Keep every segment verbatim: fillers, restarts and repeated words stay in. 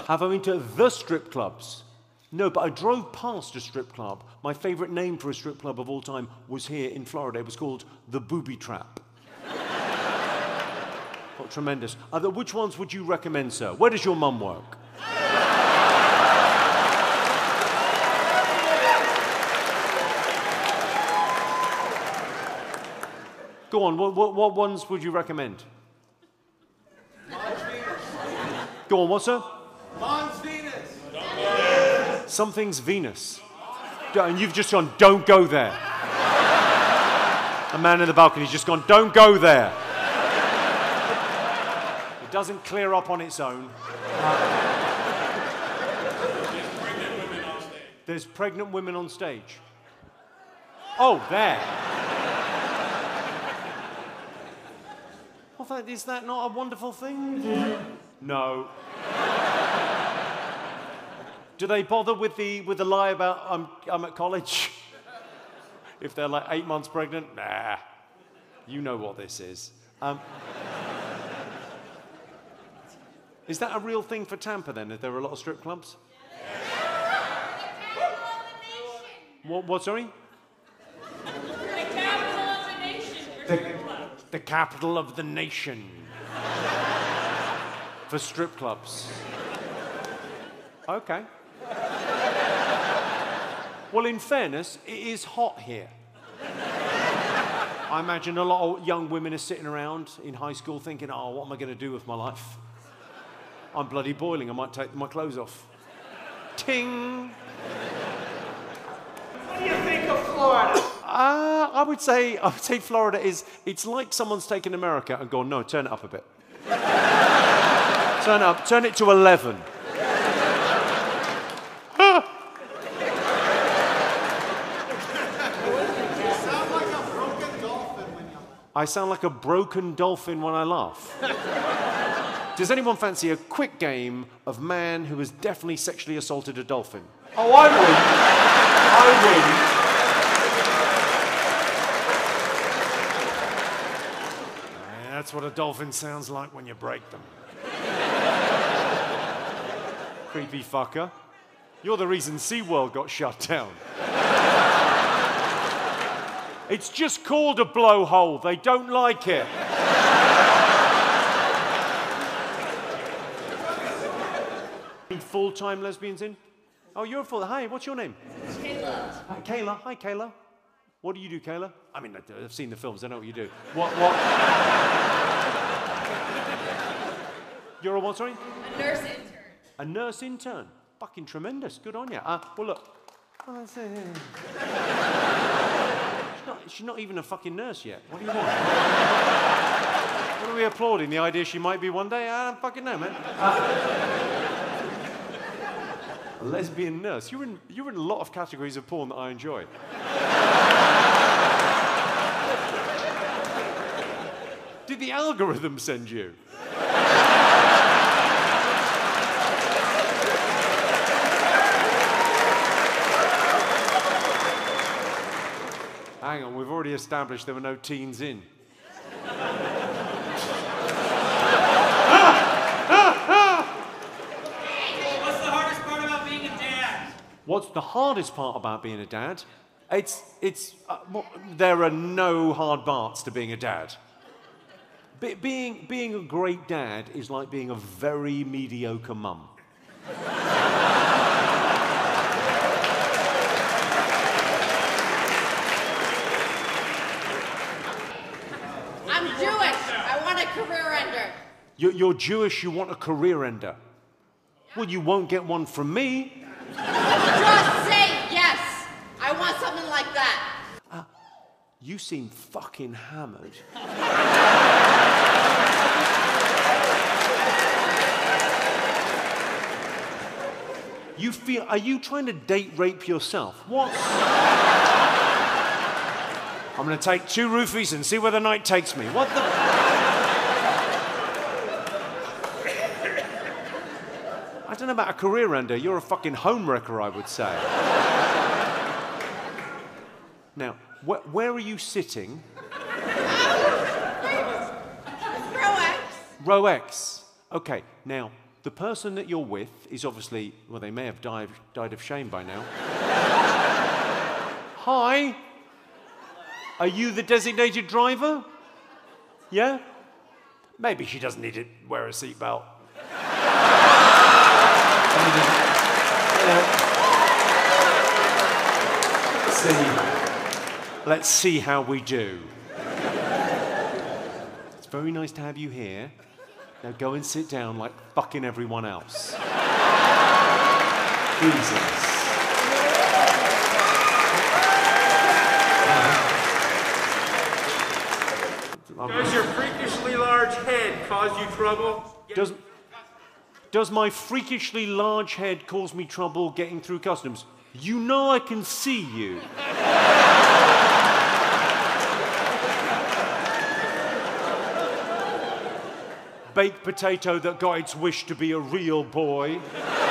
Have I been to the strip clubs? No, but I drove past a strip club. My favorite name for a strip club of all time was here in Florida. It was called the Booby Trap. Oh, tremendous. Other, which ones would you recommend, sir? Where does your mum work? Go on, what, what, what ones would you recommend? Go on, what, sir? Mom's Venus. Something's Venus. And you've just gone, don't go there. A man in the balcony's just gone, don't go there. It doesn't clear up on its own. There's pregnant women on stage. Oh, there. Well, that, is that not a wonderful thing? No. Do they bother with the with the lie about I'm I'm at college? If they're like eight months pregnant, nah. You know what this is. Um, is that a real thing for Tampa then? If there are a lot of strip clubs? What? What? Sorry. The capital of the nation. The, the capital of the nation for strip clubs. Okay. Well, in fairness, it is hot here. I imagine a lot of young women are sitting around in high school thinking, oh, what am I going to do with my life? I'm bloody boiling. I might take my clothes off. Ting! What do you think of Florida? Uh, I would say, I would say Florida is, it's like someone's taken America and gone, no, turn it up a bit. Turn it up, turn it to eleven. I sound like a broken dolphin when I laugh. Does anyone fancy a quick game of man who has definitely sexually assaulted a dolphin? Oh, I win. I Yeah, that's what a dolphin sounds like when you break them. Creepy fucker. You're the reason SeaWorld got shut down. It's just called a blowhole. They don't like it. Full-time lesbians in? Oh, you're a full. Hi, what's your name? Kayla. Hi, Kayla. Hi, Kayla. What do you do, Kayla? I mean, I've seen the films. I know what you do. What? What? You're a what? Sorry. A nurse intern. A nurse intern. Fucking tremendous. Good on you. Uh, well, look. Oh, that's, uh, she's, not, she's not even a fucking nurse yet. What do you want? What are we applauding? The idea she might be one day? I don't fucking know, man. Uh, a lesbian nurse. You're in, you're in a lot of categories of porn that I enjoy. Did the algorithm send you? Hang on, we've already established there were no teens in. What's the hardest part about being a dad? What's the hardest part about being a dad? It's, it's, uh, well, there are no hard parts to being a dad. Be being, being a great dad is like being a very mediocre mum. I'm Jewish. I want a career ender. You're, you're Jewish, you want a career ender. Well, you won't get one from me. Just say yes. I want something like that. Uh, you seem fucking hammered. You feel, are you trying to date rape yourself? What? I'm gonna take two roofies and see where the night takes me. What the? I don't know about a career ender. You're a fucking homewrecker, I would say. Now, wh where are you sitting? Row X. Row X. Okay, now, The person that you're with is obviously, well, they may have died, died of shame by now. Hi. Are you the designated driver? Yeah? Maybe she doesn't need to wear a seatbelt. See. Let's see how we do. It's very nice to have you here. Now go and sit down like fucking everyone else. Jesus. Does your freakishly large head cause you trouble? Does, does my freakishly large head cause me trouble getting through customs? You know I can see you. Baked potato that got its wish to be a real boy.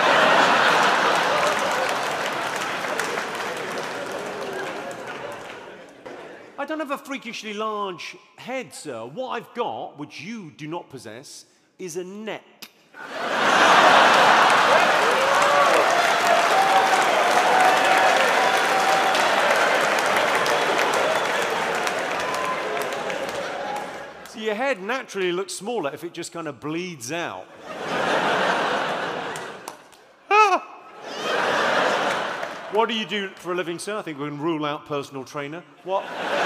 I don't have a freakishly large head, sir. What I've got, which you do not possess, is a neck. So your head naturally looks smaller if it just kind of bleeds out. What do you do for a living, sir? I think we can rule out personal trainer. What?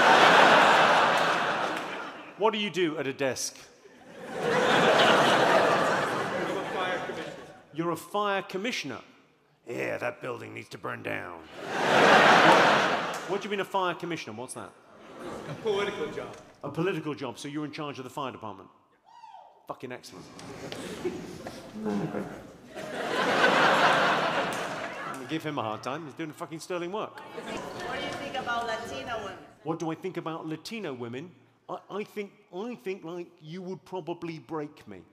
What do you do at a desk? I'm a fire commissioner. You're a fire commissioner. Yeah, that building needs to burn down. What do you mean a fire commissioner? What's that? A political job. A political job, so you're in charge of the fire department. Fucking excellent. Give him a hard time. He's doing fucking sterling work. What do you think about Latina women? What do I think about Latino women? I, I think I think like you would probably break me.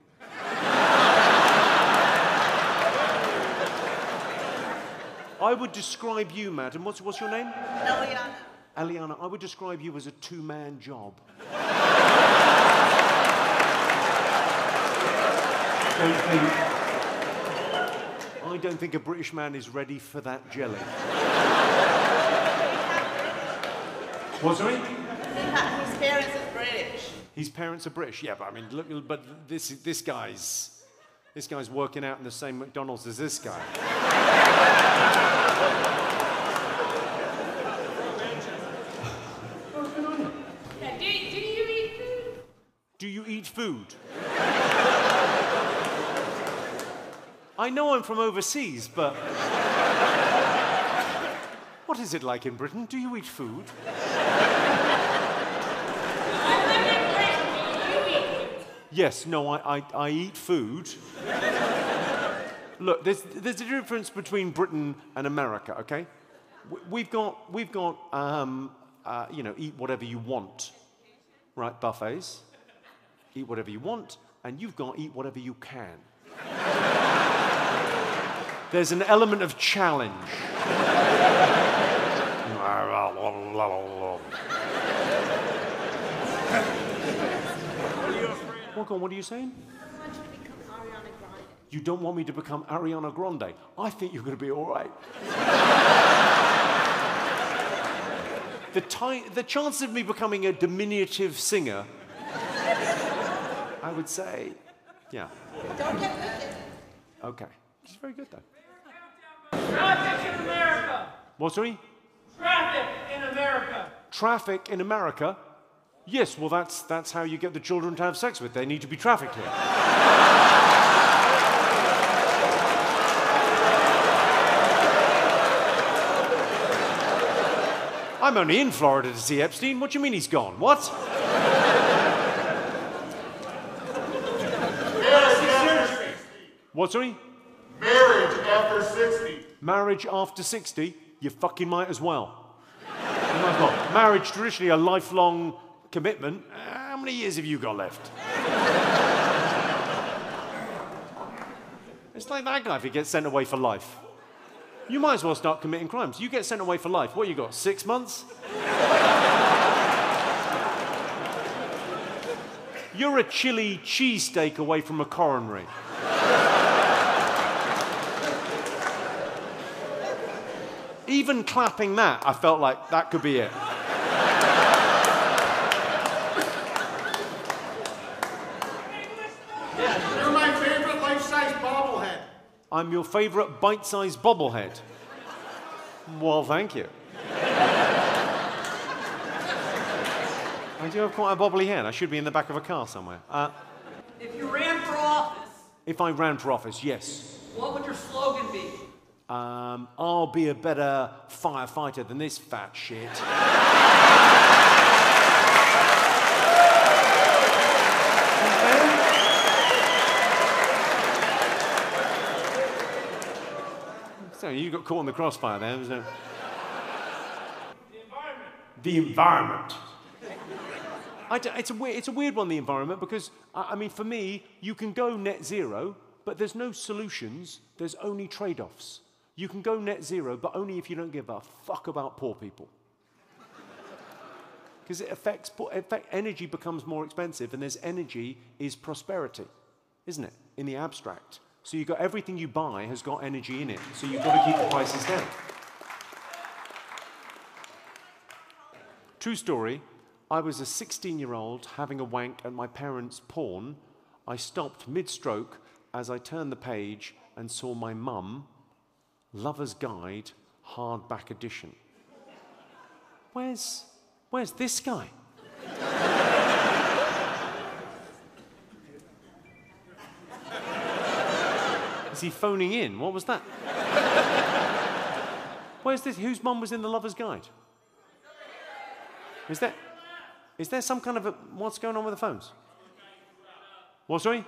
I would describe you, madam. What's what's your name? Eliana. Eliana. I would describe you as a two-man job. Don't think. I don't think a British man is ready for that jelly. What's sorry? His parents is British. His parents are British. Yeah, but I mean, look, but this this guy's this guy's working out in the same McDonald's as this guy. Yeah, do, do you eat food? Do you eat food? I know I'm from overseas, but what is it like in Britain? Do you eat food? I live in Britain. Do you eat food? Yes, no, I, I, I eat food. Look, there's, there's a difference between Britain and America, okay? We- We've got, we've got um, uh, you know, eat whatever you want, right? Buffets. Eat whatever you want, and you've got eat whatever you can. There's an element of challenge. What, what are you saying? I want you to become Ariana Grande. You don't want me to become Ariana Grande. I think you're going to be all right. the, ti- the chance of me becoming a diminutive singer, I would say, yeah. Don't get wicked. Okay. She's very good, though. Traffic in America. What, sorry? Traffic in America. Traffic in America? Yes, well, that's, that's how you get the children to have sex with. They need to be trafficked here. I'm only in Florida to see Epstein. What do you mean he's gone? What? What, sorry? Marriage after sixty. Marriage after sixty? You fucking might as well. You might as well. Marriage, traditionally a lifelong commitment. How many years have you got left? It's like that guy if he gets sent away for life. You might as well start committing crimes. You get sent away for life. What you got, six months? You're a chili cheesesteak away from a coronary. even clapping that, I felt like that could be it. You're my favorite life-size bobblehead. I'm your favorite bite-sized bobblehead. Well, thank you. I do have quite a bobbly head. I should be in the back of a car somewhere. Uh, If you ran for office, if I ran for office, yes. what would your slogan be? Um, I'll be a better firefighter than this fat shit. So you got caught in the crossfire there, wasn't it? The environment. The environment. I d- it's, a weird, it's a weird one, the environment, because, I I mean, for me, you can go net zero, but there's no solutions, there's only trade-offs. You can go net zero, but only if you don't give a fuck about poor people. Because it affects, po- effect, energy becomes more expensive, and there's energy is prosperity, isn't it, in the abstract. So you've got everything you buy has got energy in it, so you've got to keep the prices down. True story. I was a sixteen-year-old having a wank at my parents' porn. I stopped mid-stroke as I turned the page and saw my mum, Lover's Guide, hardback edition. Where's, where's this guy? Is he phoning in? What was that? Where's this? Whose mum was in the Lover's Guide? Is there, is there some kind of a, what's going on with the phones? What, sorry?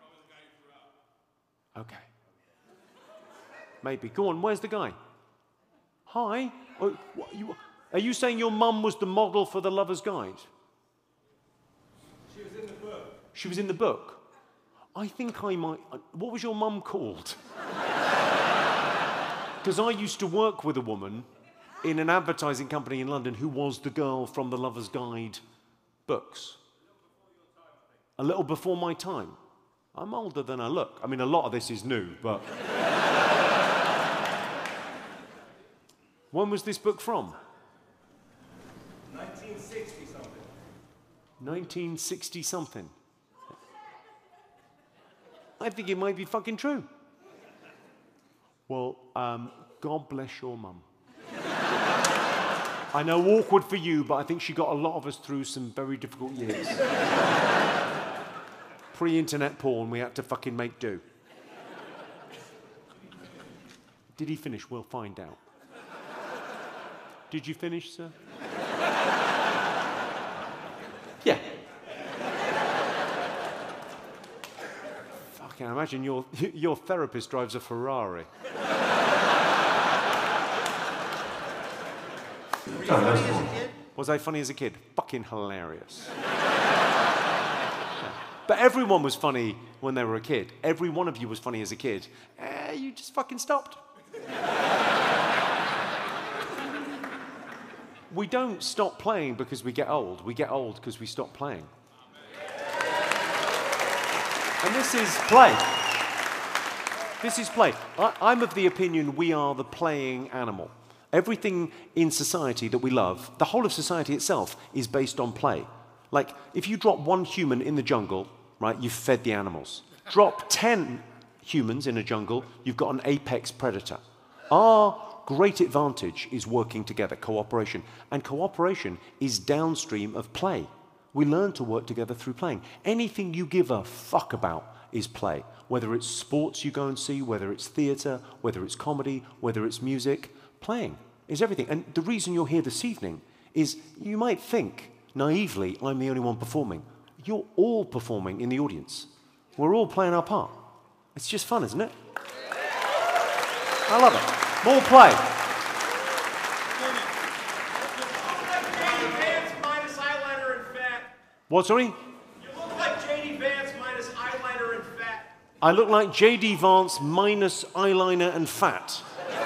Okay. Maybe. Go on, where's the guy? Hi? Oh, what, you, are you saying your mum was the model for the Lover's Guide? She was in the book. She was in the book? I think I might, what was your mum called? Because I used to work with a woman in an advertising company in London who was the girl from the Lover's Guide books. A little before my time. I'm older than I look. I mean, a lot of this is new, but... When was this book from? nineteen sixty something. nineteen sixty something. I think it might be fucking true. Well, um, God bless your mum. I know, awkward for you, but I think she got a lot of us through some very difficult years. Pre-internet porn, we had to fucking make do. Did he finish? We'll find out. Did you finish, sir? Yeah. Fucking imagine your, your therapist drives a Ferrari. Were you funny as a kid? Was I funny as a kid? Fucking hilarious. But everyone was funny when they were a kid. Every one of you was funny as a kid. Eh, you just fucking stopped. We don't stop playing because we get old. We get old because we stop playing. And this is play. This is play. I, I'm of the opinion we are the playing animal. Everything in society that we love, the whole of society itself, is based on play. Like, if you drop one human in the jungle, right, you've fed the animals. Drop ten humans in a jungle, you've got an apex predator. Our great advantage is working together, cooperation. And cooperation is downstream of play. We learn to work together through playing. Anything you give a fuck about is play. Whether it's sports you go and see, whether it's theatre, whether it's comedy, whether it's music, playing is everything. And the reason you're here this evening is you might think, naively, I'm the only one performing. You're all performing in the audience. We're all playing our part. It's just fun, isn't it? I love it. More play. J D Vance minus eyeliner and fat. What, sorry? You look like J D Vance minus eyeliner and fat. I look like J D Vance minus eyeliner and fat.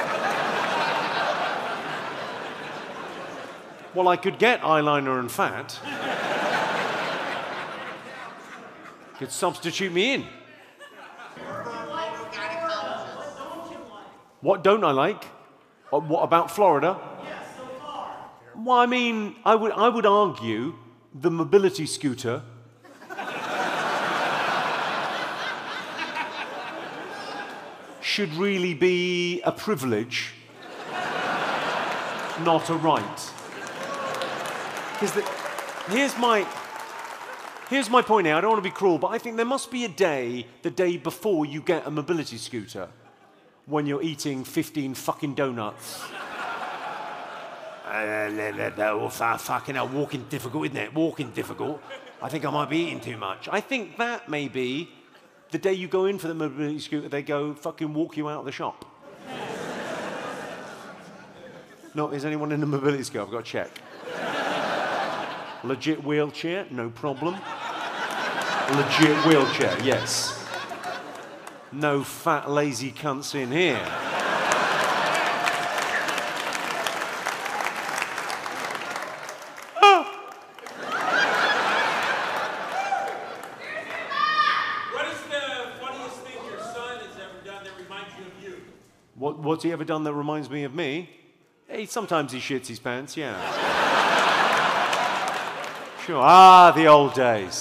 Well, I could get eyeliner and fat. Could substitute me in. What don't I like? Uh, what about Florida? Yes, so far. Well, I mean, I would, I would argue the mobility scooter should really be a privilege, not a right. Because here's my, here's my point here. I don't want to be cruel, but I think there must be a day, the day before you get a mobility scooter, when you're eating fifteen fucking donuts. Uh, fucking hell, walking difficult, isn't it? Walking difficult. I think I might be eating too much. I think that may be the day you go in for the mobility scooter, they go fucking walk you out of the shop. No, is anyone in the mobility scooter? I've got to check. Legit wheelchair, no problem. Legit wheelchair, yes. No fat, lazy cunts in here. What, what's he ever done that reminds me of me? Hey, sometimes he shits his pants, yeah. Sure. Ah, the old days.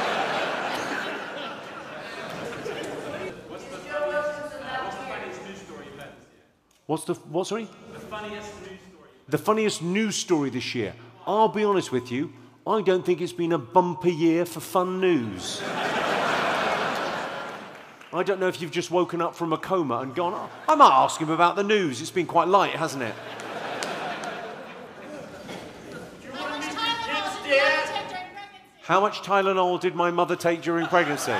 What's the funniest, what's the funniest news story you've had this year? What's the, what, sorry? The funniest news story. The funniest news story this year. I'll be honest with you, I don't think it's been a bumper year for fun news. I don't know if you've just woken up from a coma and gone, oh, I might ask him about the news. It's been quite light, hasn't it? How much Tylenol did my mother take during pregnancy?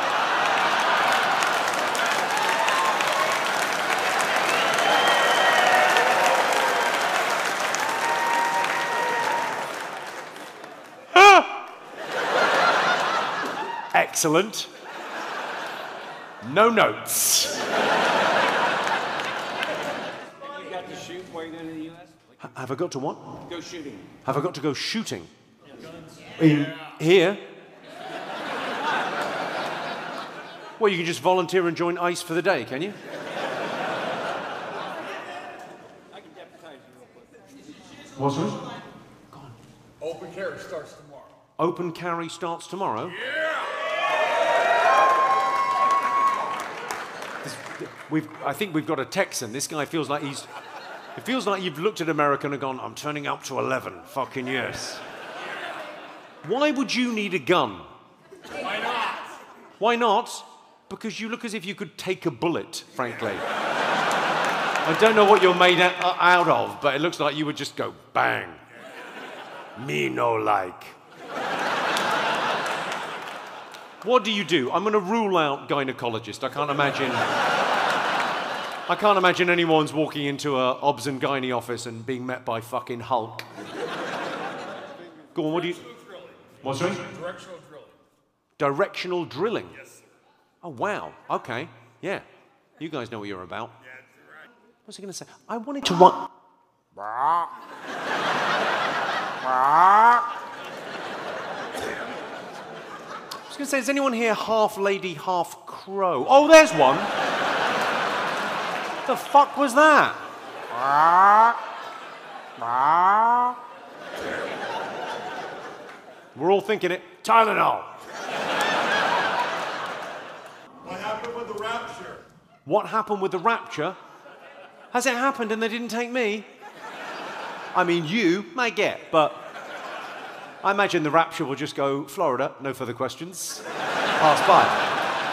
Ah! Excellent. No notes. You got to shoot while you're in the U S? H- have I got to what? Go shooting. Have I got to go shooting? In here? Well, you can just volunteer and join ICE for the day, can you? I can deputize you real quick. What's it? Open carry starts tomorrow. Open carry starts tomorrow? Yeah! We've, I think we've got a Texan. This guy feels like he's... It feels like you've looked at America and gone, I'm turning up to eleven. Fucking yes. Why would you need a gun? Why not? Why not? Because you look as if you could take a bullet, frankly. I don't know what you're made out of, but it looks like you would just go bang. Me no like. What do you do? I'm going to rule out gynecologist. I can't imagine... I can't imagine anyone's walking into a obs and gynae office and being met by fucking Hulk. Go on, what do you... What's that? Directional drilling. Directional drilling? Yes. Oh, wow. Okay. Yeah. You guys know what you're about. Yeah, that's right. What's he going to say? I wanted to run... I was going to say, is anyone here half lady, half crow? Oh, there's one. The fuck was that? We're all thinking it. Tylenol. What happened with the rapture? What happened with the rapture? Has it happened and they didn't take me? I mean, you may get, but I imagine the rapture will just go, Florida, no further questions. Pass by.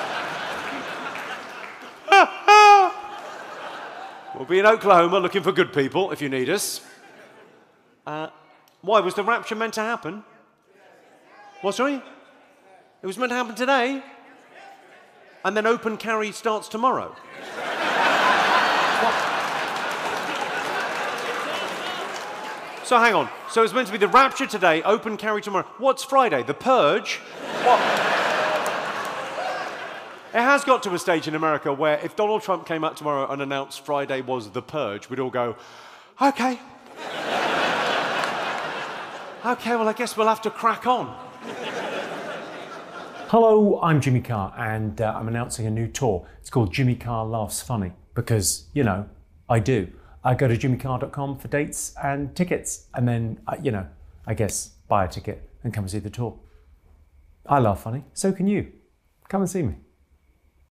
We'll be in Oklahoma looking for good people if you need us. Uh, why, was the rapture meant to happen? What, sorry? It was meant to happen today? And then open carry starts tomorrow? What? So hang on. So it's meant to be the rapture today, open carry tomorrow. What's Friday? The purge? What? It has got to a stage in America where if Donald Trump came out tomorrow and announced Friday was the purge, we'd all go, okay. Okay, well, I guess we'll have to crack on. Hello, I'm Jimmy Carr, and uh, I'm announcing a new tour. It's called Jimmy Carr Laughs Funny, because, you know, I do. I go to jimmy carr dot com for dates and tickets, and then, uh, you know, I guess buy a ticket and come and see the tour. I laugh funny, so can you. Come and see me.